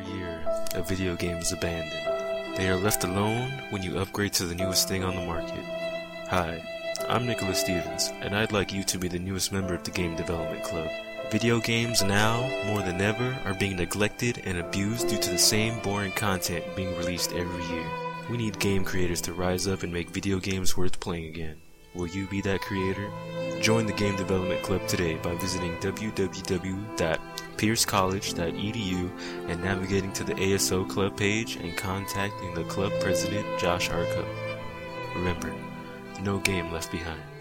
Every year, a video game is abandoned. They are left alone when you upgrade to the newest thing on the market. Hi, I'm Nicholas Stevens, and I'd like you to be the newest member of the Game Development Club. Video games now, more than ever, are being neglected and abused due to the same boring content being released every year. We need game creators to rise up and make video games worth playing again. Will you be that creator? Join the Game Development Club today by visiting www.piercecollege.edu and navigating to the ASO Club page and contacting the club president, Josh Harco. Remember, no game left behind.